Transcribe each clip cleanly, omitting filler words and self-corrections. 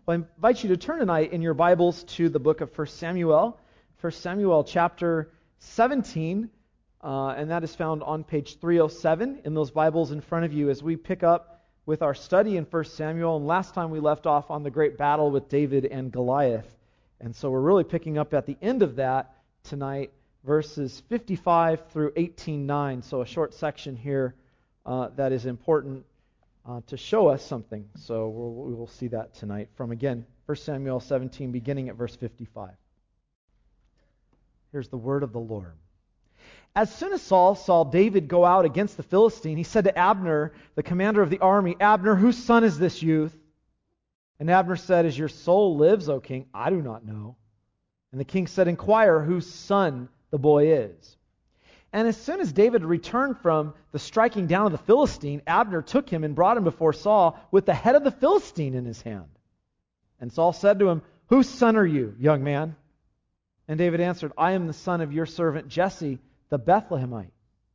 Well, I invite you to turn tonight in your Bibles to the book of 1 Samuel. 1 Samuel chapter 17, and that is found on page 307 in those Bibles in front of you as we pick up with our study in 1 Samuel. And last time we left off on the great battle with David and Goliath. And so we're really picking up at the end of that tonight, verses 55 through 18:9. So a short section here that is important to show us something. So we will see that tonight from, again, 1 Samuel 17, beginning at verse 55. Here's the word of the Lord. As soon as Saul saw David go out against the Philistine, he said to Abner, the commander of the army, "Abner, whose son is this youth?" And Abner said, "As your soul lives, O king, I do not know." And the king said, "Inquire whose son the boy is." And as soon as David returned from the striking down of the Philistine, Abner took him and brought him before Saul with the head of the Philistine in his hand. And Saul said to him, "Whose son are you, young man?" And David answered, "I am the son of your servant Jesse, the Bethlehemite."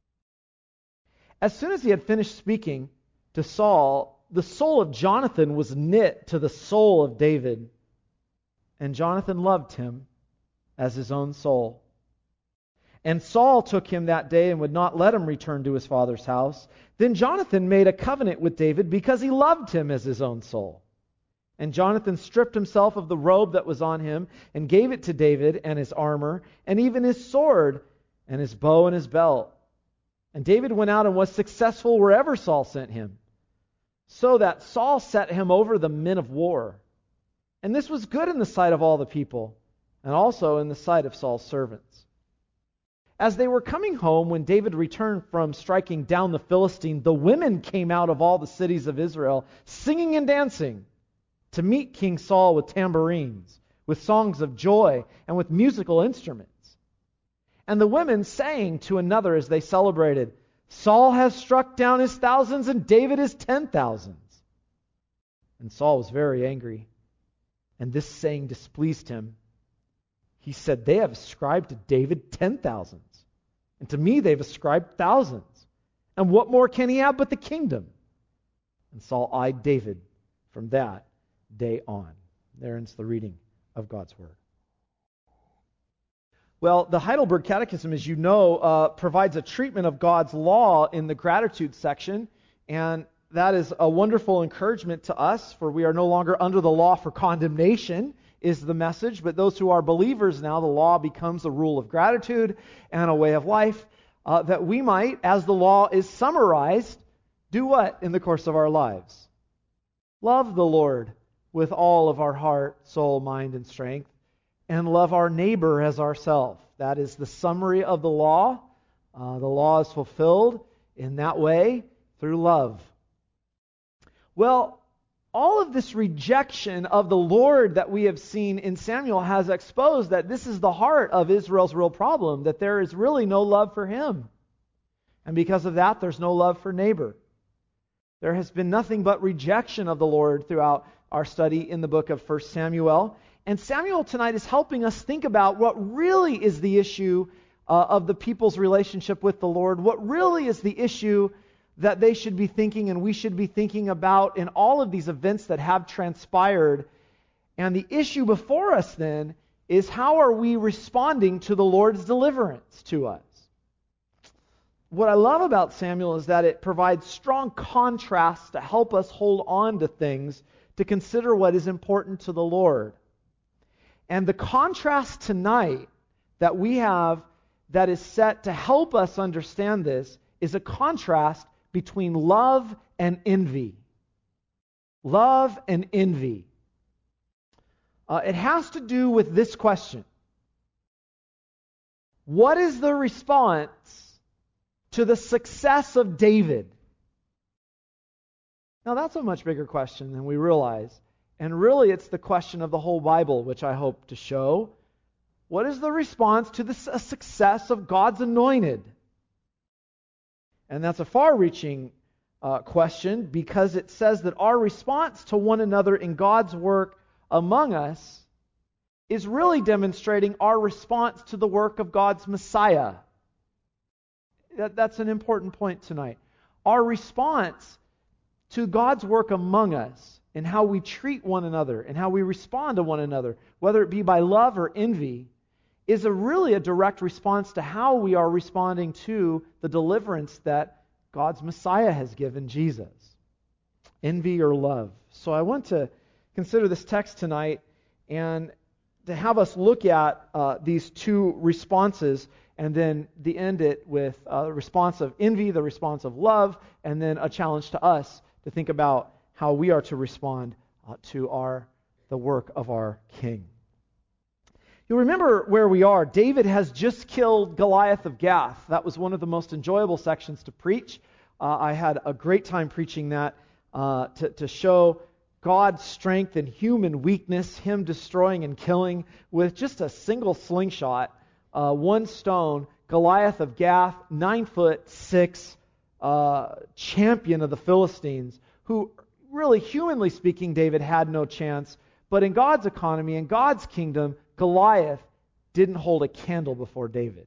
As soon as he had finished speaking to Saul, the soul of Jonathan was knit to the soul of David, and Jonathan loved him as his own soul. And Saul took him that day and would not let him return to his father's house. Then Jonathan made a covenant with David because he loved him as his own soul. And Jonathan stripped himself of the robe that was on him and gave it to David and his armor and even his sword and his bow and his belt. And David went out and was successful wherever Saul sent him, so that Saul set him over the men of war. And this was good in the sight of all the people, and also in the sight of Saul's servants. As they were coming home, when David returned from striking down the Philistine, the women came out of all the cities of Israel, singing and dancing, to meet King Saul with tambourines, with songs of joy, and with musical instruments. And the women sang to another as they celebrated, "Saul has struck down his thousands, and David his 10,000s." And Saul was very angry, and this saying displeased him. He said, "They have ascribed to David 10,000s, and to me they've ascribed thousands. And what more can he have but the kingdom?" And Saul eyed David from that day on. There ends the reading of God's Word. Well, the Heidelberg Catechism, as you know, provides a treatment of God's law in the gratitude section, and that is a wonderful encouragement to us, for we are no longer under the law for condemnation, is the message, but those who are believers now, the law becomes a rule of gratitude and a way of life, that we might, as the law is summarized, do what in the course of our lives? Love the Lord with all of our heart, soul, mind, and strength, and love our neighbor as ourselves. That is the summary of the law. The law is fulfilled in that way through love. Well, all of this rejection of the Lord that we have seen in Samuel has exposed that this is the heart of Israel's real problem, that there is really no love for him. And because of that, there's no love for neighbor. There has been nothing but rejection of the Lord throughout our study in the book of 1 Samuel. And Samuel tonight is helping us think about what really is the issue of the people's relationship with the Lord, what really is the issue that they should be thinking and we should be thinking about in all of these events that have transpired. And the issue before us then is, how are we responding to the Lord's deliverance to us? What I love about Samuel is that it provides strong contrasts to help us hold on to things, to consider what is important to the Lord. And the contrast tonight that we have that is set to help us understand this is a contrast between love and envy. Love and envy. It has to do with this question. What is the response to the success of David? Now that's a much bigger question than we realize. And really it's the question of the whole Bible, which I hope to show. What is the response to the success of God's anointed? And that's a far-reaching question, because it says that our response to one another in God's work among us is really demonstrating our response to the work of God's Messiah. That's an important point tonight. Our response to God's work among us in how we treat one another and how we respond to one another, whether it be by love or envy, is really a direct response to how we are responding to the deliverance that God's Messiah has given, Jesus. Envy or love. So I want to consider this text tonight and to have us look at these two responses and then end it with a response of envy, the response of love, and then a challenge to us to think about how we are to respond to the work of our King. You'll remember where we are. David has just killed Goliath of Gath. That was one of the most enjoyable sections to preach. I had a great time preaching that to show God's strength and human weakness, Him destroying and killing with just a single slingshot, one stone, Goliath of Gath, 9'6", champion of the Philistines, who really, humanly speaking, David had no chance. But in God's economy, in God's kingdom, Goliath didn't hold a candle before David.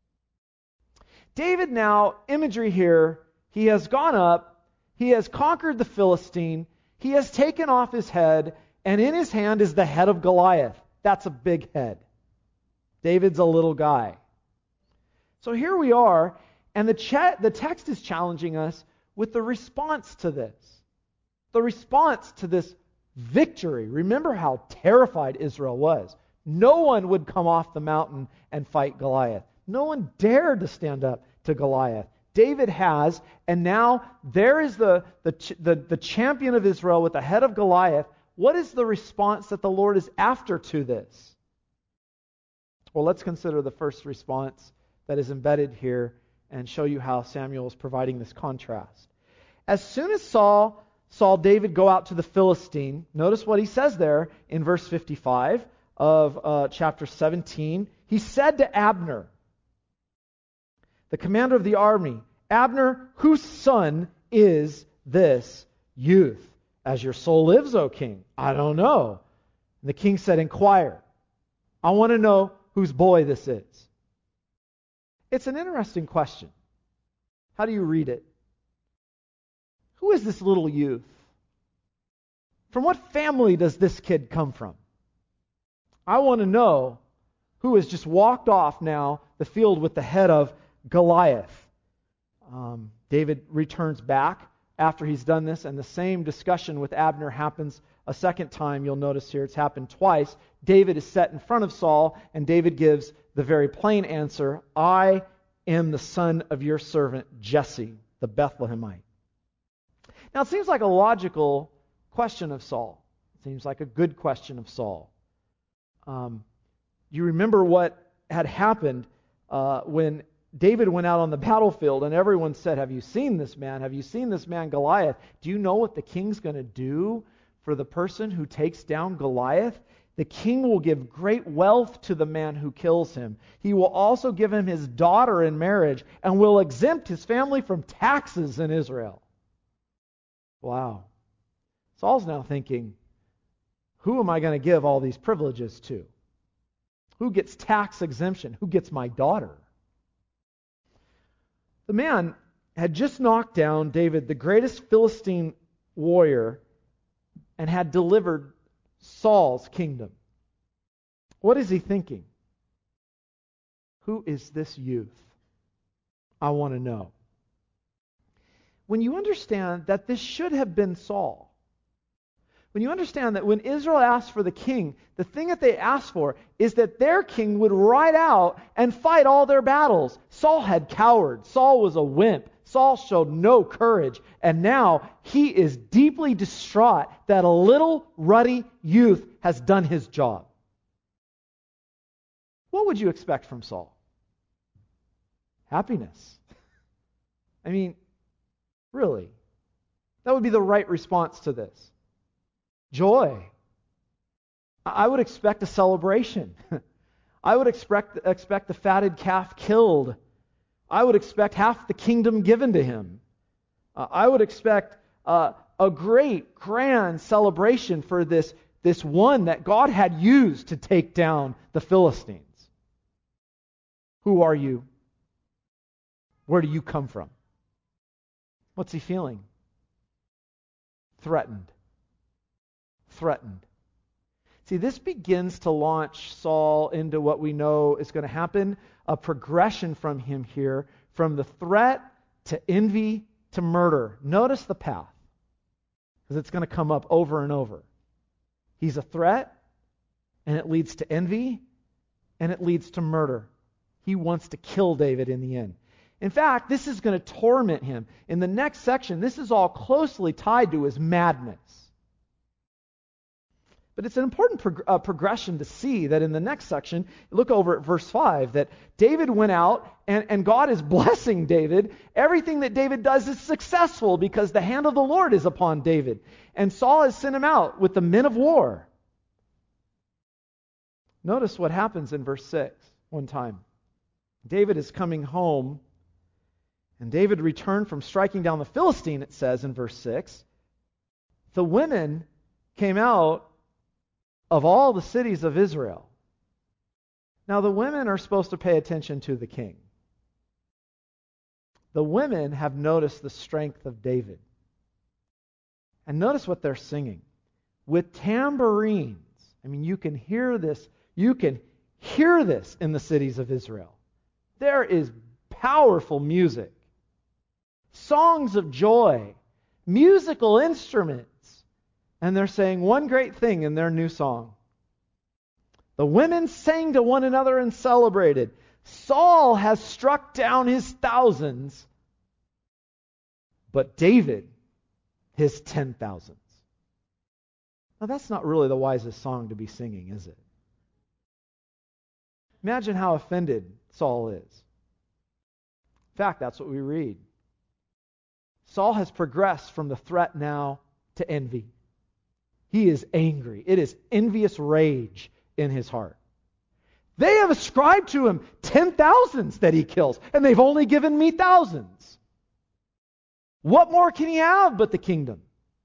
David now, imagery here, he has gone up, he has conquered the Philistine, he has taken off his head, and in his hand is the head of Goliath. That's a big head. David's a little guy. So here we are, and the text is challenging us with the response to this. The response to this victory. Remember how terrified Israel was. No one would come off the mountain and fight Goliath. No one dared to stand up to Goliath. David has, and now there is the champion of Israel with the head of Goliath. What is the response that the Lord is after to this? Well, let's consider the first response that is embedded here and show you how Samuel is providing this contrast. As soon as saw David go out to the Philistine, notice what he says there in verse 55 of chapter 17. He said to Abner, the commander of the army, Abner, whose son is this youth? As your soul lives, O king. I don't know. And the king said, inquire. I want to know whose boy this is. It's an interesting question. How do you read it? Who is this little youth? From what family does this kid come from? I want to know who has just walked off now the field with the head of Goliath. David returns back after he's done this, and the same discussion with Abner happens a second time. You'll notice here it's happened twice. David is set in front of Saul, and David gives the very plain answer, I am the son of your servant Jesse, the Bethlehemite. Now it seems like a logical question of Saul. It seems like a good question of Saul. You remember what had happened when David went out on the battlefield and everyone said, have you seen this man? Have you seen this man Goliath? Do you know what the king's going to do for the person who takes down Goliath? The king will give great wealth to the man who kills him. He will also give him his daughter in marriage and will exempt his family from taxes in Israel. Wow. Saul's now thinking, who am I going to give all these privileges to? Who gets tax exemption? Who gets my daughter? The man had just knocked down David, the greatest Philistine warrior, and had delivered Saul's kingdom. What is he thinking? Who is this youth? I want to know. When you understand that this should have been Saul, when you understand that when Israel asked for the king, the thing that they asked for is that their king would ride out and fight all their battles. Saul had cowered. Saul was a wimp. Saul showed no courage. And now he is deeply distraught that a little ruddy youth has done his job. What would you expect from Saul? Happiness. I mean, really. That would be the right response to this. Joy. I would expect a celebration. I would expect the fatted calf killed. I would expect half the kingdom given to him. I would expect a great, grand celebration for this one that God had used to take down the Philistines. Who are you? Where do you come from? What's he feeling? Threatened. threatened. See, this begins to launch Saul into what we know is going to happen, a progression from him here, from the threat to envy to murder. Notice the path, because it's going to come up over and over. He's a threat, and it leads to envy, and it leads to murder. He wants to kill David in the end. In fact, this is going to torment him. In the next section, this is all closely tied to his madness. But it's an important progression to see that in the next section, look over at verse 5, that David went out and God is blessing David. Everything that David does is successful because the hand of the Lord is upon David. And Saul has sent him out with the men of war. Notice what happens in verse 6 one time. David is coming home, and David returned from striking down the Philistine, it says in verse 6. The women came out of all the cities of Israel. Now the women are supposed to pay attention to the king. The women have noticed the strength of David. And notice what they're singing. With tambourines. I mean, you can hear this. You can hear this in the cities of Israel. There is powerful music. Songs of joy. Musical instruments. And they're saying one great thing in their new song. The women sang to one another and celebrated. Saul has struck down his thousands, but David his 10,000s. Now that's not really the wisest song to be singing, is it? Imagine how offended Saul is. In fact, that's what we read. Saul has progressed from the threat now to envy. He is angry. It is envious rage in his heart. They have ascribed to him 10,000s that he kills, and they've only given me thousands. What more can he have but the kingdom?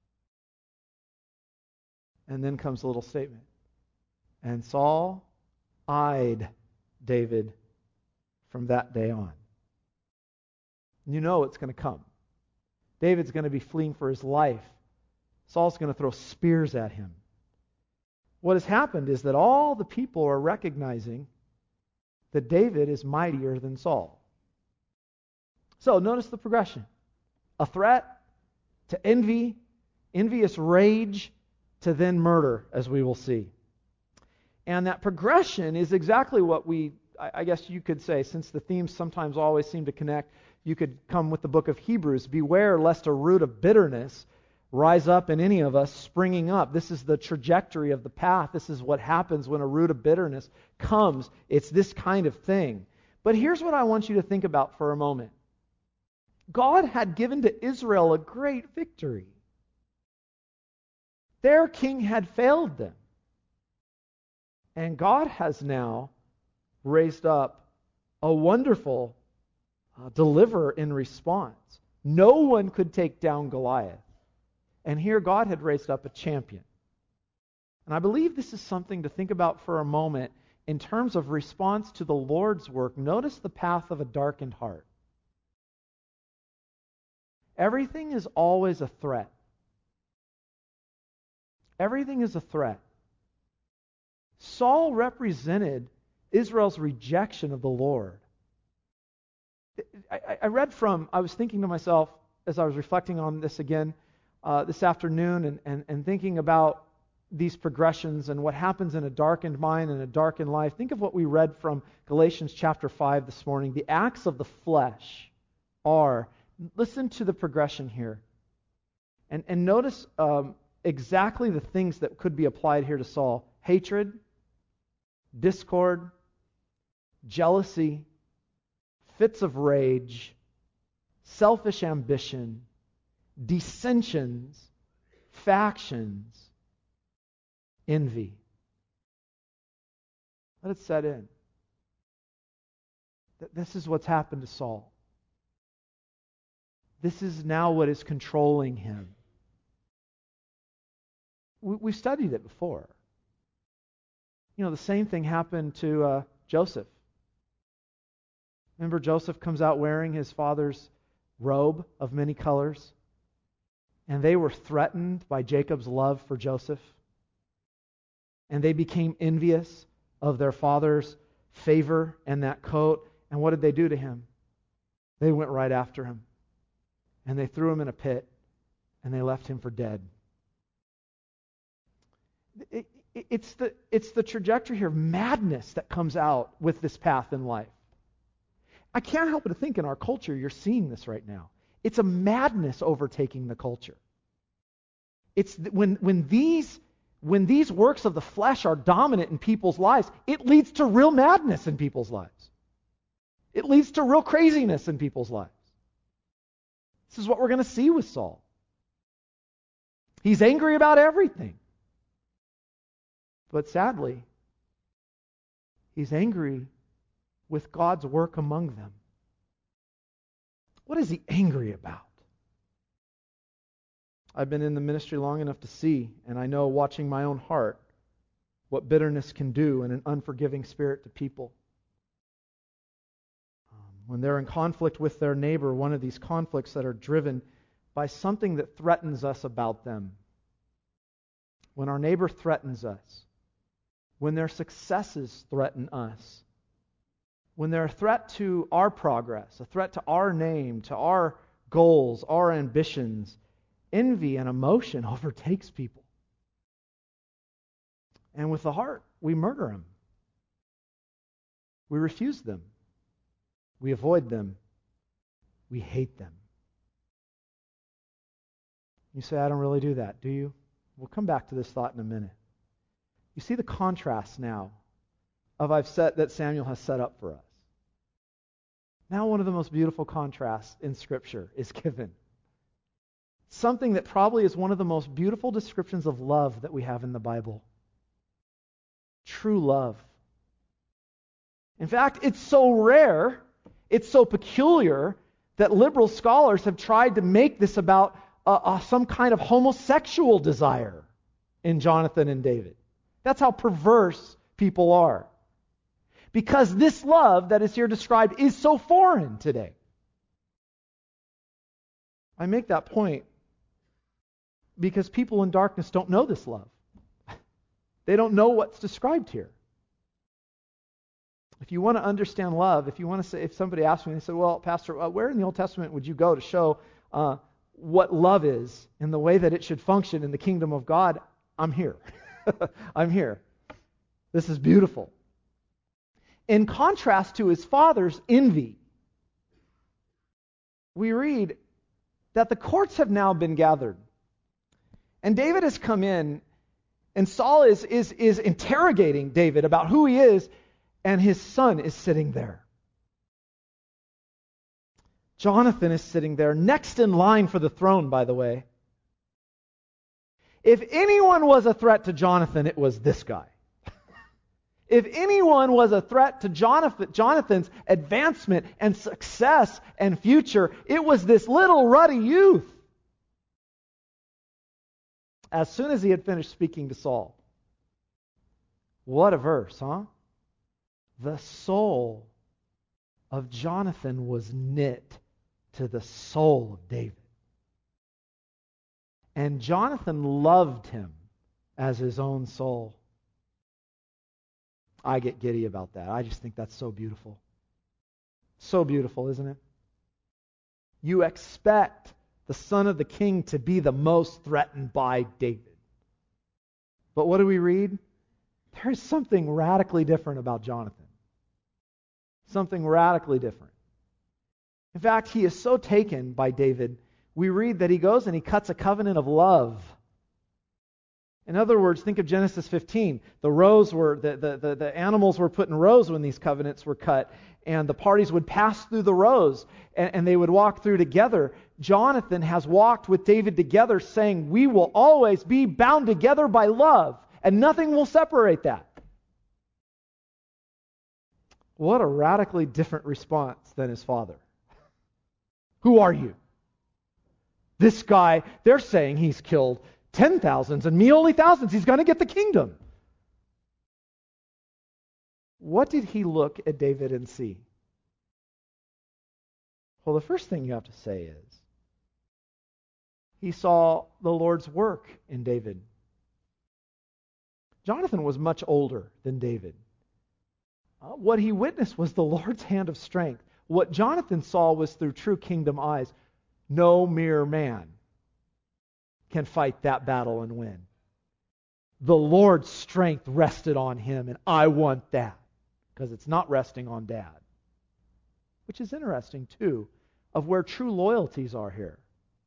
And then comes a little statement. And Saul eyed David from that day on. You know it's going to come. David's going to be fleeing for his life. Saul's going to throw spears at him. What has happened is that all the people are recognizing that David is mightier than Saul. So notice the progression. A threat to envy, envious rage, to then murder, as we will see. And that progression is exactly what I guess you could say, since the themes sometimes always seem to connect, you could come with the book of Hebrews. Beware lest a root of bitterness rise up in any of us, springing up. This is the trajectory of the path. This is what happens when a root of bitterness comes. It's this kind of thing. But here's what I want you to think about for a moment. God had given to Israel a great victory. Their king had failed them. And God has now raised up a wonderful deliverer in response. No one could take down Goliath. And here God had raised up a champion. And I believe this is something to think about for a moment in terms of response to the Lord's work. Notice the path of a darkened heart. Everything is always a threat. Everything is a threat. Saul represented Israel's rejection of the Lord. I was thinking to myself as I was reflecting on this again this afternoon and thinking about these progressions and what happens in a darkened mind and a darkened life. Think of what we read from Galatians chapter 5 this morning. The acts of the flesh are, listen to the progression here. And notice exactly the things that could be applied here to Saul. Hatred, discord, jealousy, fits of rage, selfish ambition, dissensions, factions, envy. Let it set in. This is what's happened to Saul. This is now what is controlling him. We've studied it before. You know, the same thing happened to Joseph. Remember, Joseph comes out wearing his father's robe of many colors, and they were threatened by Jacob's love for Joseph. And they became envious of their father's favor and that coat. And what did they do to him? They went right after him. And they threw him in a pit. And they left him for dead. It's the trajectory here of madness that comes out with this path in life. I can't help but to think in our culture, you're seeing this right now. It's a madness overtaking the culture. It's when these works of the flesh are dominant in people's lives, it leads to real madness in people's lives. It leads to real craziness in people's lives. This is what we're going to see with Saul. He's angry about everything. But sadly, he's angry with God's work among them. What is he angry about? I've been in the ministry long enough to see, and I know watching my own heart, what bitterness can do in an unforgiving spirit to people. When they're in conflict with their neighbor, one of these conflicts that are driven by something that threatens us about them. When our neighbor threatens us, when their successes threaten us, when they're a threat to our progress, a threat to our name, to our goals, our ambitions, envy and emotion overtakes people. And with the heart, we murder them. We refuse them. We avoid them. We hate them. You say, I don't really do that, do you? We'll come back to this thought in a minute. You see the contrast now that Samuel has set up for us. Now one of the most beautiful contrasts in Scripture is given. Something that probably is one of the most beautiful descriptions of love that we have in the Bible. True love. In fact, it's so rare, it's so peculiar, that liberal scholars have tried to make this about some kind of homosexual desire in Jonathan and David. That's how perverse people are. Because this love that is here described is so foreign today. I make that point because people in darkness don't know this love. They don't know what's described here. If you want to understand love, if somebody asked me, they said, well, Pastor, where in the Old Testament would you go to show what love is and the way that it should function in the kingdom of God? I'm here. I'm here. This is beautiful. In contrast to his father's envy, we read that the courts have now been gathered. And David has come in, and Saul is interrogating David about who he is, and his son is sitting there. Jonathan is sitting there, next in line for the throne, by the way. If anyone was a threat to Jonathan, it was this guy. If anyone was a threat to Jonathan's advancement and success and future, it was this little ruddy youth. As soon as he had finished speaking to Saul, what a verse, huh? The soul of Jonathan was knit to the soul of David. And Jonathan loved him as his own soul. I get giddy about that. I just think that's so beautiful. So beautiful, isn't it? You expect the son of the king to be the most threatened by David. But what do we read? There's something radically different about Jonathan. Something radically different. In fact, he is so taken by David, we read that he goes and he cuts a covenant of love. In other words, think of Genesis 15. The animals were put in rows when these covenants were cut, and the parties would pass through the rows, and they would walk through together. Jonathan has walked with David together, saying, we will always be bound together by love, and nothing will separate that. What a radically different response than his father. Who are you? This guy, they're saying he's killed 10,000s and me only thousands. He's going to get the kingdom. What did he look at David and see? Well, the first thing you have to say is he saw the Lord's work in David. Jonathan was much older than David. What he witnessed was the Lord's hand of strength. What Jonathan saw was through true kingdom eyes. No mere man can fight that battle and win. The Lord's strength rested on him, and I want that, because it's not resting on Dad. Which is interesting, too, of where true loyalties are here.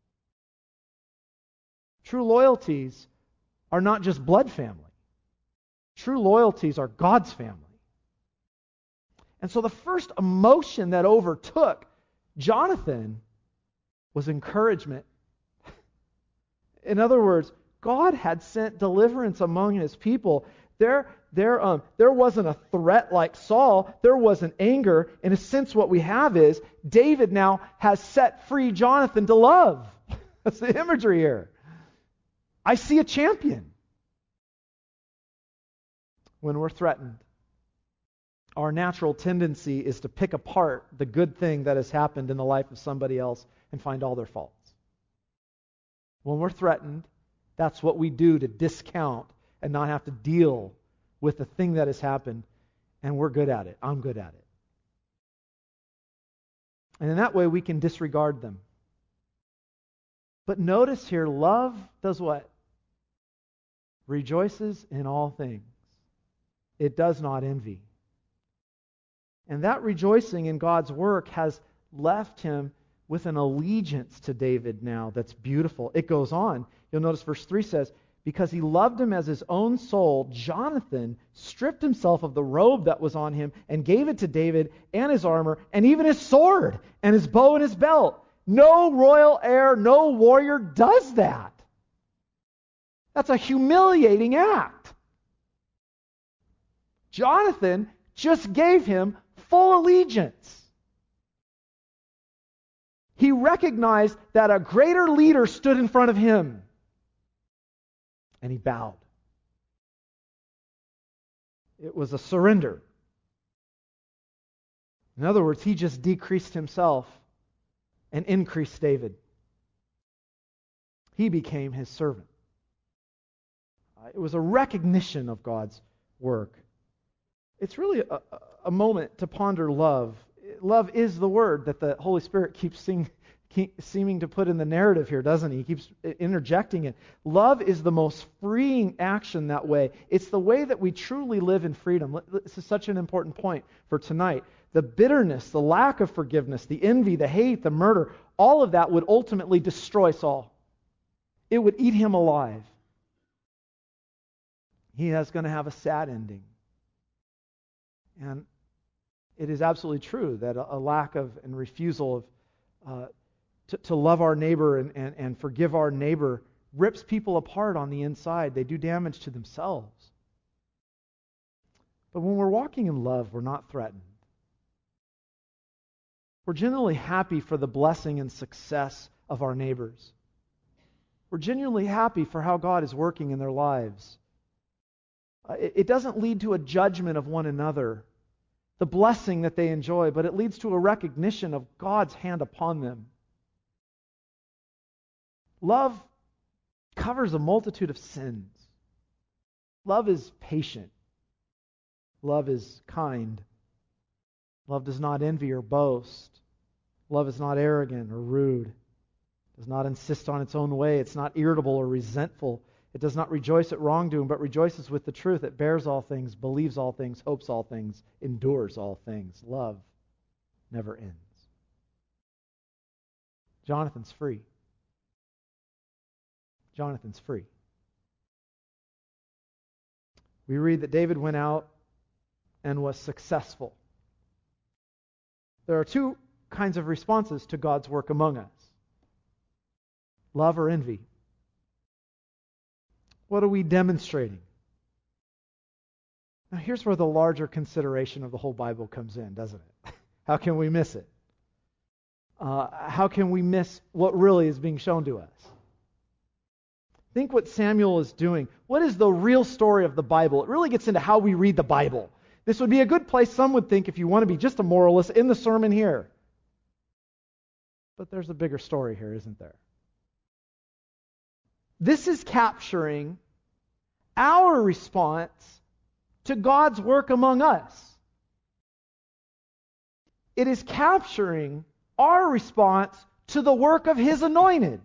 True loyalties are not just blood family. True loyalties are God's family. And so the first emotion that overtook Jonathan was encouragement. In other words, God had sent deliverance among his people. There wasn't a threat like Saul. There wasn't anger. In a sense, what we have is David now has set free Jonathan to love. That's the imagery here. I see a champion. When we're threatened, our natural tendency is to pick apart the good thing that has happened in the life of somebody else and find all their faults. When we're threatened, that's what we do to discount and not have to deal with the thing that has happened, and we're good at it. I'm good at it. And in that way, we can disregard them. But notice here, love does what? Rejoices in all things. It does not envy. And that rejoicing in God's work has left him with an allegiance to David now that's beautiful. It goes on. You'll notice verse 3 says, because he loved him as his own soul, Jonathan stripped himself of the robe that was on him and gave it to David and his armor and even his sword and his bow and his belt. No royal heir, no warrior does that. That's a humiliating act. Jonathan just gave him full allegiance. He recognized that a greater leader stood in front of him. And he bowed. It was a surrender. In other words, he just decreased himself and increased David. He became his servant. It was a recognition of God's work. It's really a moment to ponder love. Love is the word that the Holy Spirit keeps seeming to put in the narrative here, doesn't he? He keeps interjecting it. Love is the most freeing action that way. It's the way that we truly live in freedom. This is such an important point for tonight. The bitterness, the lack of forgiveness, the envy, the hate, the murder, all of that would ultimately destroy Saul. It would eat him alive. He is going to have a sad ending. And it is absolutely true that a lack of and refusal of to love our neighbor and forgive our neighbor rips people apart on the inside. They do damage to themselves. But when we're walking in love, we're not threatened. We're genuinely happy for the blessing and success of our neighbors. We're genuinely happy for how God is working in their lives. It doesn't lead to a judgment of one another, the blessing that they enjoy, but it leads to a recognition of God's hand upon them. Love covers a multitude of sins. Love is patient. Love is kind. Love does not envy or boast. Love is not arrogant or rude. It does not insist on its own way. It's not irritable or resentful. It does not rejoice at wrongdoing, but rejoices with the truth. It bears all things, believes all things, hopes all things, endures all things. Love never ends. Jonathan's free. Jonathan's free. We read that David went out and was successful. There are two kinds of responses to God's work among us. Love or envy. What are we demonstrating? Now here's where the larger consideration of the whole Bible comes in, doesn't it? How can we miss it? How can we miss what really is being shown to us? Think what Samuel is doing. What is the real story of the Bible? It really gets into how we read the Bible. This would be a good place, some would think, if you want to be just a moralist, in the sermon here. But there's a bigger story here, isn't there? This is capturing our response to God's work among us. It is capturing our response to the work of His anointed.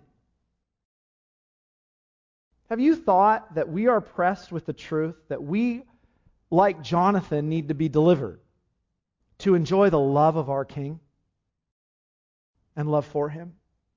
Have you thought that we are pressed with the truth that we, like Jonathan, need to be delivered to enjoy the love of our King and love for Him?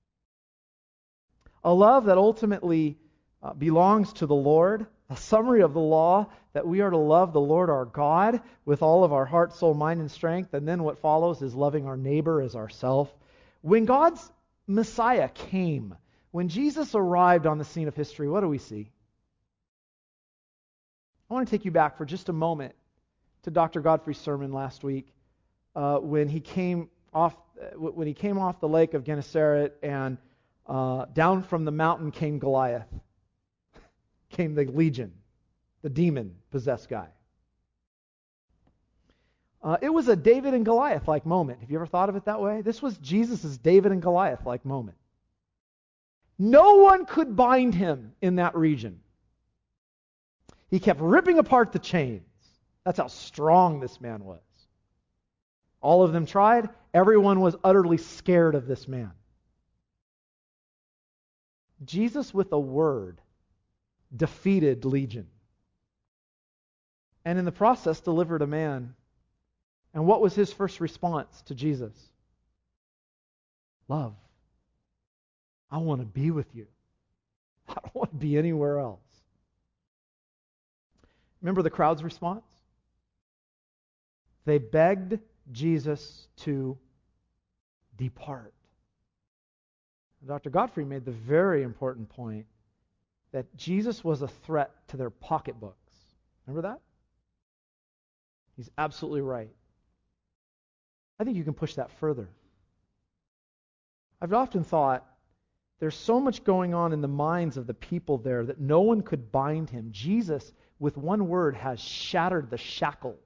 A love that ultimately belongs to the Lord. A summary of the law, that we are to love the Lord our God with all of our heart, soul, mind, and strength. And then what follows is loving our neighbor as ourself. When God's Messiah came, when Jesus arrived on the scene of history, what do we see? I want to take you back for just a moment to Dr. Godfrey's sermon last week when he came off the lake of Gennesaret, and down from the mountain came Goliath. Came the legion, the demon-possessed guy. It was a David and Goliath-like moment. Have you ever thought of it that way? This was Jesus' David and Goliath-like moment. No one could bind him in that region. He kept ripping apart the chains. That's how strong this man was. All of them tried. Everyone was utterly scared of this man. Jesus, with a word, defeated Legion. And in the process, delivered a man. And what was his first response to Jesus? Love. I want to be with you. I don't want to be anywhere else. Remember the crowd's response? They begged Jesus to depart. Dr. Godfrey made the very important point that Jesus was a threat to their pocketbooks. Remember that? He's absolutely right. I think you can push that further. I've often thought there's so much going on in the minds of the people there that no one could bind him. Jesus, with one word, has shattered the shackles.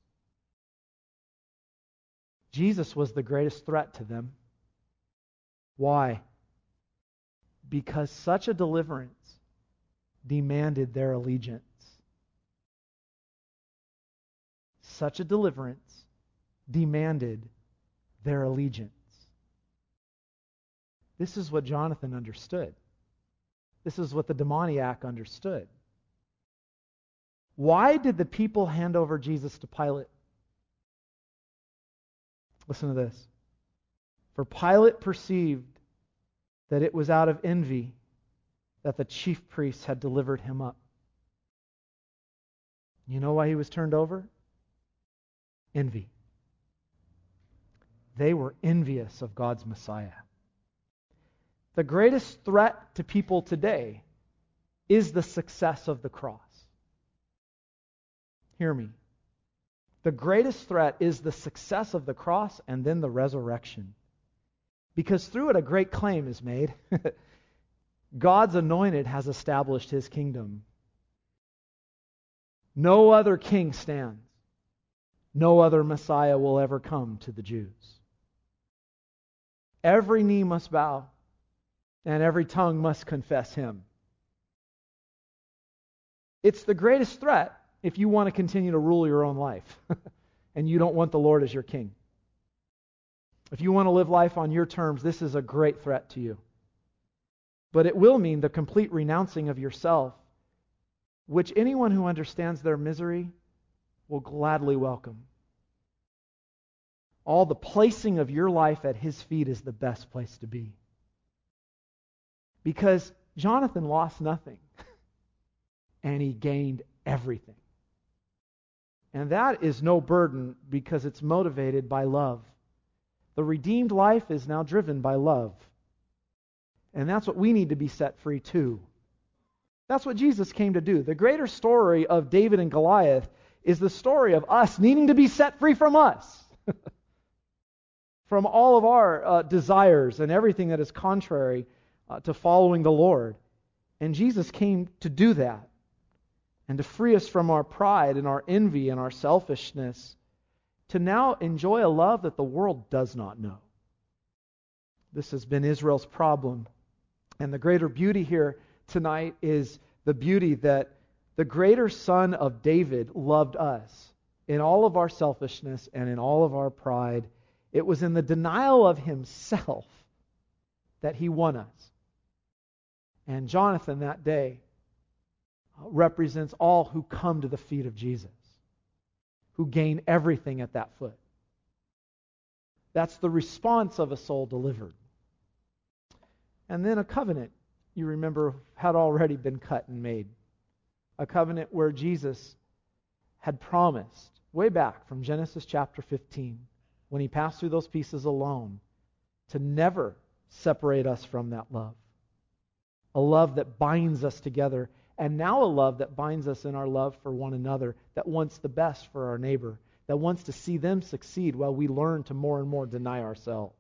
Jesus was the greatest threat to them. Why? Because such a deliverance demanded their allegiance. Such a deliverance demanded their allegiance. This is what Jonathan understood. This is what the demoniac understood. Why did the people hand over Jesus to Pilate? Listen to this. For Pilate perceived that it was out of envy that the chief priests had delivered him up. You know why he was turned over? Envy. They were envious of God's Messiah. The greatest threat to people today is the success of the cross. Hear me. The greatest threat is the success of the cross and then the resurrection. Because through it a great claim is made. God's anointed has established His kingdom. No other king stands. No other Messiah will ever come to the Jews. Every knee must bow, and every tongue must confess Him. It's the greatest threat if you want to continue to rule your own life and you don't want the Lord as your king. If you want to live life on your terms, this is a great threat to you. But it will mean the complete renouncing of yourself, which anyone who understands their misery will gladly welcome. All the placing of your life at His feet is the best place to be. Because Jonathan lost nothing, and he gained everything. And that is no burden because it's motivated by love. The redeemed life is now driven by love. And that's what we need to be set free to. That's what Jesus came to do. The greater story of David and Goliath is the story of us needing to be set free from us. From all of our desires and everything that is contrary to following the Lord. And Jesus came to do that. And to free us from our pride and our envy and our selfishness. To now enjoy a love that the world does not know. This has been Israel's problem. And the greater beauty here tonight is the beauty that The greater Son of David loved us in all of our selfishness and in all of our pride. It was in the denial of himself that he won us. And Jonathan that day represents all who come to the feet of Jesus, who gain everything at that foot. That's the response of a soul delivered. And then a covenant, you remember, had already been cut and made. A covenant where Jesus had promised, way back from Genesis chapter 15, when he passed through those pieces alone, to never separate us from that love. A love that binds us together, and now a love that binds us in our love for one another, that wants the best for our neighbor, that wants to see them succeed while we learn to more and more deny ourselves.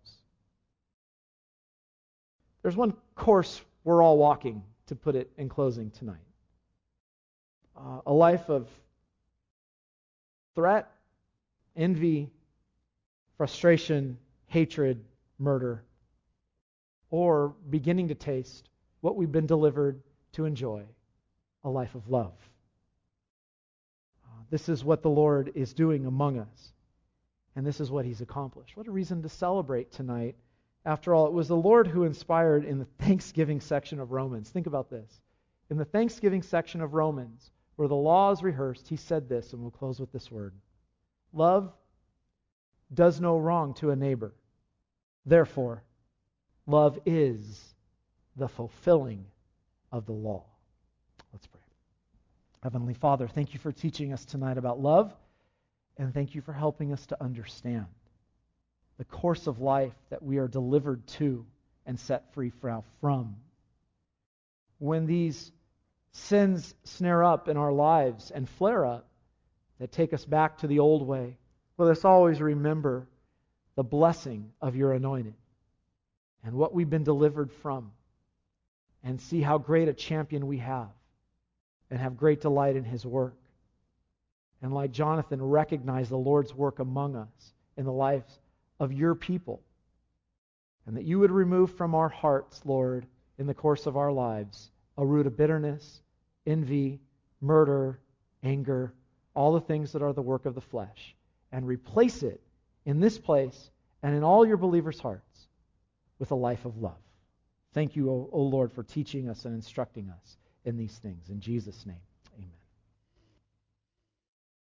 There's one course we're all walking, to put it in closing tonight. A life of threat, envy, frustration, hatred, murder, or beginning to taste what we've been delivered to enjoy, a life of love. This is what the Lord is doing among us, and this is what he's accomplished. What a reason to celebrate tonight. After all, it was the Lord who inspired in the Thanksgiving section of Romans. Think about this. In the Thanksgiving section of Romans, where the law is rehearsed, he said this, and we'll close with this word. Love does no wrong to a neighbor. Therefore, love is the fulfilling of the law. Let's pray. Heavenly Father, thank you for teaching us tonight about love, and thank you for helping us to understand the course of life that we are delivered to and set free from. When these sins snare up in our lives and flare up that take us back to the old way, let us always remember the blessing of your anointed and what we've been delivered from, and see how great a champion we have, and have great delight in his work. And like Jonathan, recognize the Lord's work among us in the lives of your people, and that you would remove from our hearts, Lord, in the course of our lives, a root of bitterness, envy, murder, anger, all the things that are the work of the flesh, and replace it in this place and in all your believers' hearts with a life of love. Thank you, O Lord, for teaching us and instructing us in these things. In Jesus' name.